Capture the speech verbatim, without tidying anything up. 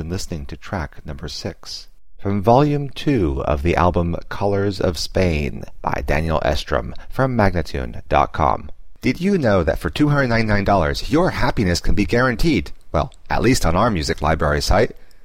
been listening to track number six from Volume two of the album Colors of Spain by Daniel Estrom from Magnatune dot com. Did you know that for two hundred ninety-nine dollars your happiness can be guaranteed? Well, at least on our music library site.